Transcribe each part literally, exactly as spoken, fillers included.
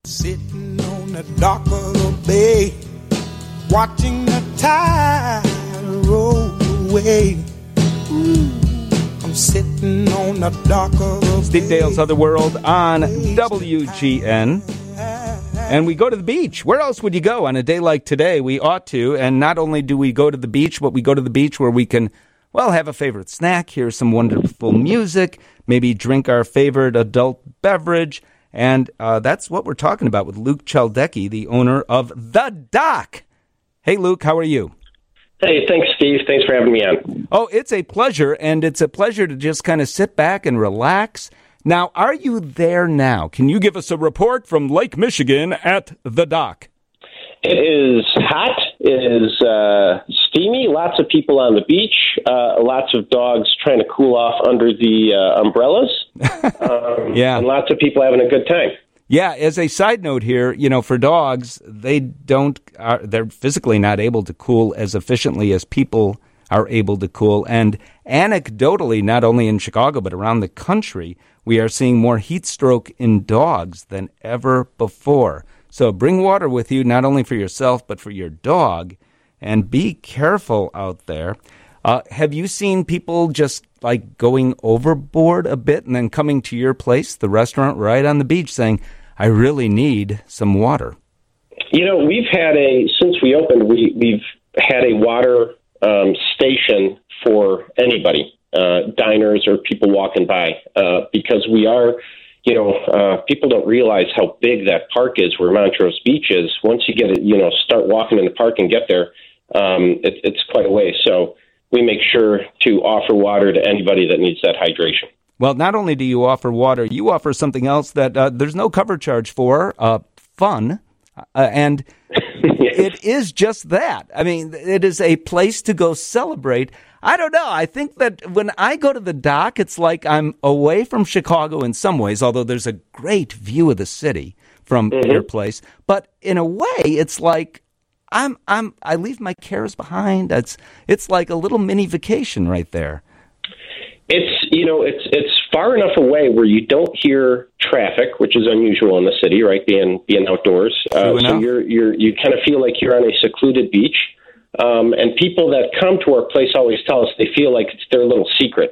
Sitting on the dock of the bay, watching the tide roll away. Ooh, I'm sitting on the dock of the Steve bay. Dale's Other World on W G N. And we go to the beach. Where else would you go on a day like today? We ought to. And not only do we go to the beach, but we go to the beach where we can, well, have a favorite snack, hear some wonderful music, maybe drink our favorite adult beverage. And uh, that's what we're talking about with Luke Chaldecki, the owner of The Dock. Hey, Luke, how are you? Hey, thanks, Steve. Thanks for having me on. Oh, it's a pleasure, and it's a pleasure to just kind of sit back and relax. Now, are you there now? Can you give us a report from Lake Michigan at The Dock? It is hot. It is uh, steamy. Lots of people on the beach. Uh, lots of dogs trying to cool off under the uh, umbrellas. Um, yeah. And lots of people having a good time. Yeah, as a side note here, you know, for dogs, they don't, uh, they're physically not able to cool as efficiently as people are able to cool. And anecdotally, not only in Chicago, but around the country, we are seeing more heat stroke in dogs than ever before. So bring water with you, not only for yourself, but for your dog, and be careful out there. Uh, have you seen people just like going overboard a bit and then coming to your place, the restaurant right on the beach, saying, I really need some water? You know, we've had a, since we opened, we, we've had a water um, station for anybody, uh, diners or people walking by, uh, because we are, you know, uh, people don't realize how big that park is where Montrose Beach is. Once you get it, you know, start walking in the park and get there, um, it, it's quite a way. So we make sure to offer water to anybody that needs that hydration. Well, not only do you offer water, you offer something else that uh, there's no cover charge for, uh, fun, uh, and it is just that. I mean, it is a place to go celebrate. I don't know. I think that when I go to the dock, it's like I'm away from Chicago in some ways, although there's a great view of the city from mm-hmm. your place. But in a way, it's like I'm I'm I leave my cares behind. It's it's like a little mini vacation right there. It's you know it's it's far enough away where you don't hear traffic, which is unusual in the city, right? Being being outdoors, uh, so you're you're you kind of feel like you're on a secluded beach. Um, and people that come to our place always tell us they feel like it's their little secret.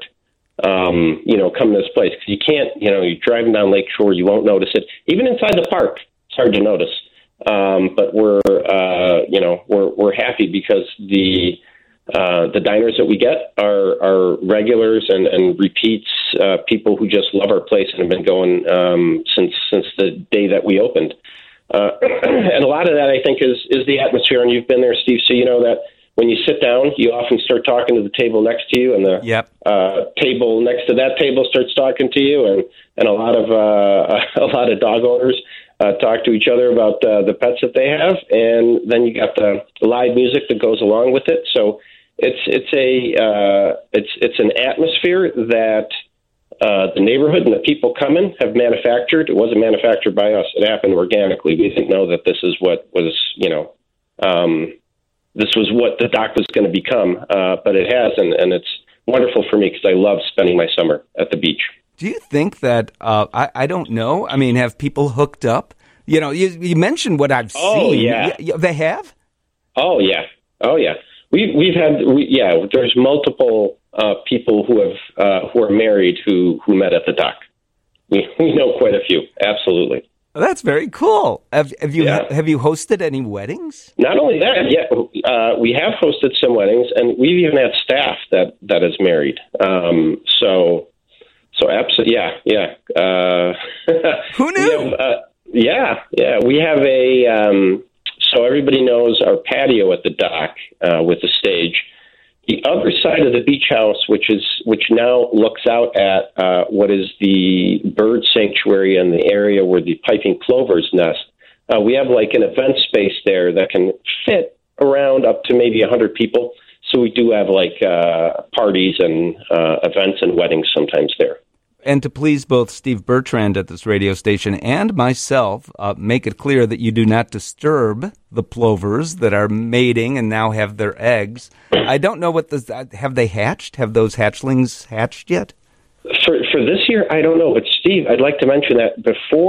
Um, you know, come to this place because you can't. You know, you're driving down Lakeshore, you won't notice it. Even inside the park, it's hard to notice. Um, but we're, uh, you know, we're we're happy because the uh, the diners that we get are are regulars and and repeats, uh, people who just love our place and have been going um, since since the day that we opened. Uh, and a lot of that, I think, is is the atmosphere. And you've been there, Steve, so you know that when you sit down, you often start talking to the table next to you, and the yep. uh, table next to that table starts talking to you, and and a lot of uh, a lot of dog owners Uh, talk to each other about uh, the pets that they have, and then you got the live music that goes along with it. So it's it's a uh, it's it's an atmosphere that uh, the neighborhood and the people coming have manufactured. It wasn't manufactured by us; it happened organically. We didn't know that this is what was you know um, this was what the dock was going to become, uh, but it has, and, and it's wonderful for me because I love spending my summer at the beach. Do you think that, uh, I, I don't know, I mean, have people hooked up? You know, you, you mentioned what I've oh, seen. Yeah. Y- they have? Oh, yeah. Oh, yeah. We, we've had, we, yeah, there's multiple uh, people who have, uh, who are married who, who met at the dock. We, we know quite a few. Absolutely. Well, that's very cool. Have, have you Yeah. have you hosted any weddings? Not only that, yeah, uh, we have hosted some weddings, and we've even had staff that, that is married. Um, so... So absolutely, yeah, yeah. Uh, Who knew? We have, uh, yeah, yeah. We have a um, so everybody knows our patio at the dock uh, with the stage. The other side of the beach house, which is which now looks out at uh, what is the bird sanctuary and the area where the piping plovers nest. Uh, we have like an event space there that can fit around up to maybe a hundred people. So we do have like uh, parties and uh, events and weddings sometimes there. And to please both Steve Bertrand at this radio station and myself, uh, make it clear that you do not disturb the plovers that are mating and now have their eggs. I don't know what the, have they hatched? Have those hatchlings hatched yet? For for this year, I don't know. But Steve, I'd like to mention that before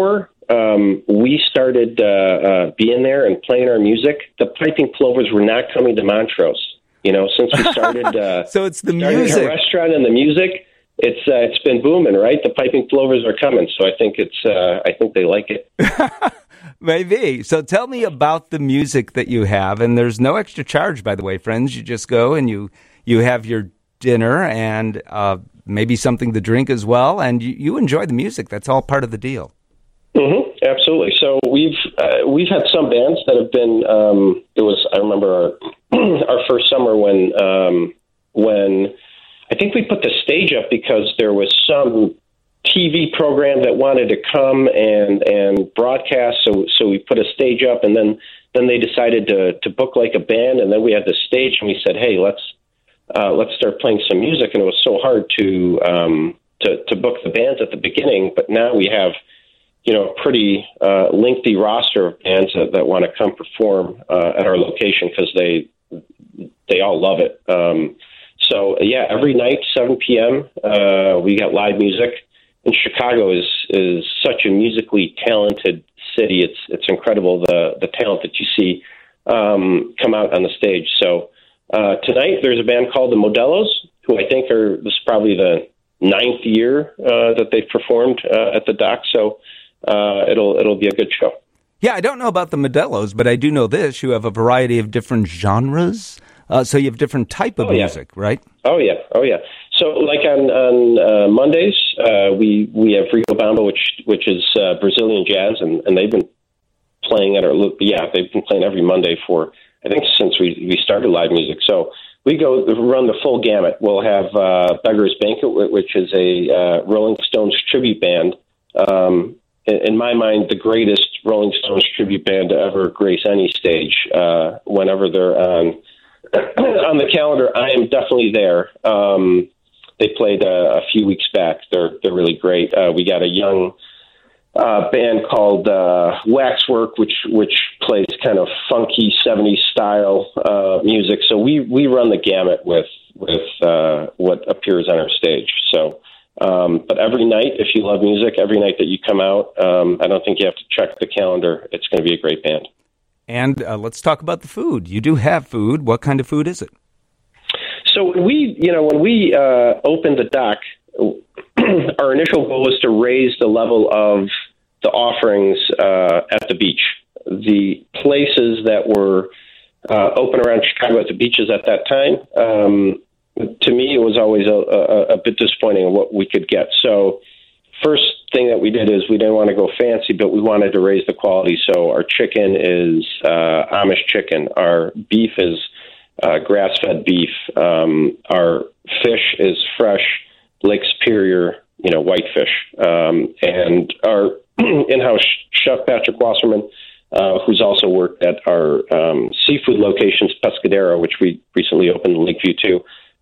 um, we started uh, uh, being there and playing our music, the Piping Plovers were not coming to Montrose. You know, since we started, uh, so it's the started music, a restaurant and the music. It's uh, it's been booming, right? The Piping Plovers are coming, so I think it's uh, I think they like it. Maybe. So tell me about the music that you have, and there's no extra charge, by the way, friends. You just go and you you have your dinner and uh, maybe something to drink as well, and you, you enjoy the music. That's all part of the deal. Mm-hmm, absolutely. So we've uh, we've had some bands that have been. Um, it was I remember our our first summer when um, when I think we put the stage up because there was some T V program that wanted to come and and broadcast. So so we put a stage up, and then then they decided to to book like a band, and then we had the stage, and we said, hey, let's uh, let's start playing some music. And it was so hard to um, to to book the bands at the beginning, but now we have, you know, a pretty uh, lengthy roster of bands that, that want to come perform uh, at our location because they they all love it. Um, so yeah, every night, seven p.m., uh, we got live music. And Chicago is is such a musically talented city. It's it's incredible the the talent that you see um, come out on the stage. So uh, tonight there's a band called the Modelos, who I think are this is probably the ninth year uh, that they've performed uh, at the Dock. So uh, it'll it'll be a good show. Yeah, I don't know about the Modelos, but I do know this: you have a variety of different genres. Uh, so you have different type of oh, yeah. music, right? Oh yeah, oh yeah. So like on on uh, Mondays, uh, we we have Rico Bamba, which which is uh, Brazilian jazz, and, and they've been playing at our yeah they've been playing every Monday for I think since we we started live music. So we go run the full gamut. We'll have uh, Beggars Banquet, which is a uh, Rolling Stones tribute band. Um, in, in my mind, the greatest Rolling Stones tribute band to ever grace any stage. Uh, whenever they're on. On the calendar, I am definitely there. Um, they played a, a few weeks back. They're they're really great. Uh, we got a young uh, band called uh, Waxwork, which which plays kind of funky seventies style uh, music. So we, we run the gamut with with uh, what appears on our stage. So, um, but every night, if you love music, every night that you come out, um, I don't think you have to check the calendar. It's going to be a great band. And uh, let's talk about the food. You do have food. What kind of food is it? So when we, you know, when we uh, opened the Dock, our initial goal was to raise the level of the offerings uh, at the beach. The places that were uh, open around Chicago at the beaches at that time, um, to me, it was always a, a, a bit disappointing of what we could get. So first thing that we did is we didn't want to go fancy, but we wanted to raise the quality. So our chicken is uh, Amish chicken. Our beef is uh, grass-fed beef. Um, our fish is fresh Lake Superior, you know, whitefish. Um, and our in-house chef, Patrick Wasserman, uh, who's also worked at our um, seafood locations, Pescadero, which we recently opened in Lakeview too,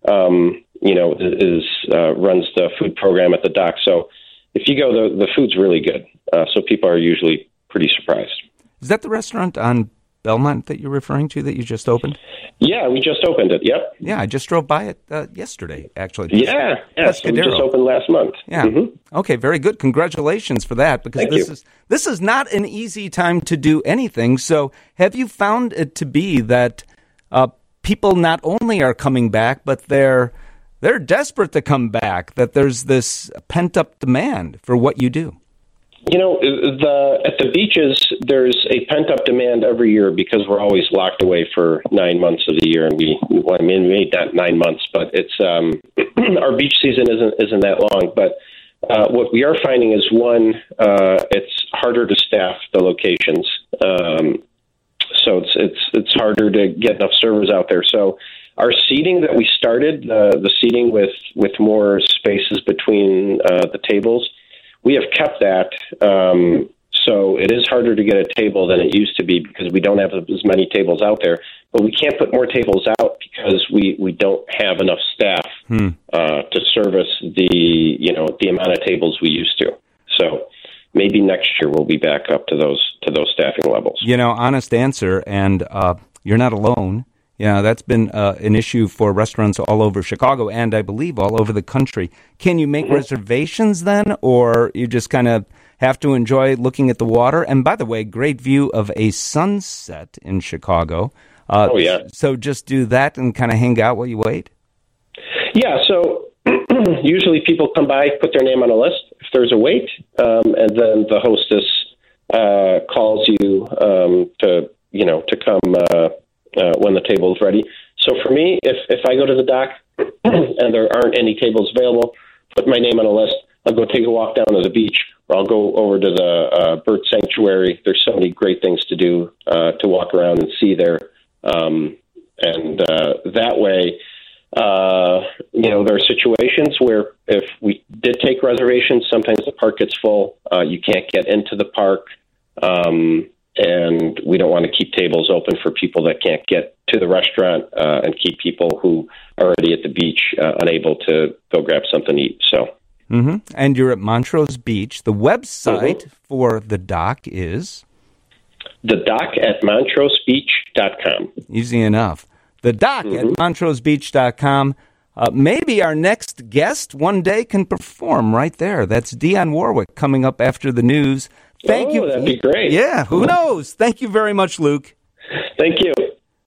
um, you know, is uh, runs the food program at the Dock. So if you go, the, the food's really good, uh, so people are usually pretty surprised. Is that the restaurant on Belmont that you're referring to that you just opened? Yeah, we just opened it, yep. Yeah, I just drove by it uh, yesterday, actually. Yeah, yeah, so we just opened last month. Yeah, mm-hmm. Okay, very good. Congratulations for that, because Thank this you. is this is not an easy time to do anything. So have you found it to be that uh, people not only are coming back, but they're They're desperate to come back, that there's this pent-up demand for what you do? You know, the at the beaches, there's a pent-up demand every year because we're always locked away for nine months of the year. And we, well, I mean, we made that nine months, but it's um, our beach season isn't isn't that long. But uh, what we are finding is, one, uh, it's harder to staff the locations. Um, so it's, it's, it's harder to get enough servers out there. So our seating that we started, uh, the seating with, with more spaces between uh, the tables, we have kept that. Um, so it is harder to get a table than it used to be because we don't have as many tables out there. But we can't put more tables out because we, we don't have enough staff hmm. uh, to service the you know the amount of tables we used to. So maybe next year we'll be back up to those to those staffing levels. You know, honest answer, and uh, you're not alone. Yeah, that's been uh, an issue for restaurants all over Chicago and I believe all over the country. Can you make mm-hmm. reservations then, or you just kind of have to enjoy looking at the water. And by the way, great view of a sunset in Chicago. Uh, oh, yeah. So just do that and kind of hang out while you wait? Yeah, so usually people come by, put their name on a list if there's a wait, um, and then the hostess uh, calls you um, to, you know, to come uh, uh, when the table is ready. So for me, if, if I go to the dock and there aren't any tables available, put my name on a list, I'll go take a walk down to the beach, or I'll go over to the uh, bird sanctuary. There's so many great things to do, uh, to walk around and see there. Um, and uh, that way, uh, you know, there are situations where if we did take reservations, sometimes the park gets full. Uh, you can't get into the park. Um, and we don't want to keep tables open for people that can't get to the restaurant uh, and keep people who are already at the beach uh, unable to go grab something to eat. So. Mm-hmm. And you're at Montrose Beach. The website mm-hmm. for the dock is? The dock at montrose beach dot com. Easy enough. The dock mm-hmm. at montrose beach dot com. Uh, maybe our next guest one day can perform right there. That's Dionne Warwick coming up after the news. Thank oh, you. That'd be great. Yeah, who knows? Thank you very much, Luke. Thank you.